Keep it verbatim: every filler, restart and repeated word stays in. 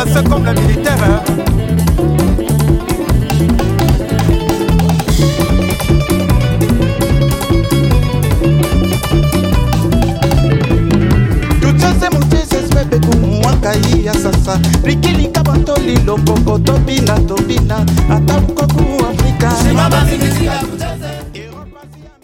efficace comme les militaires. Ya sasa likilika bantoli loboko tobina tobina ata bukoku Afrika simama mimi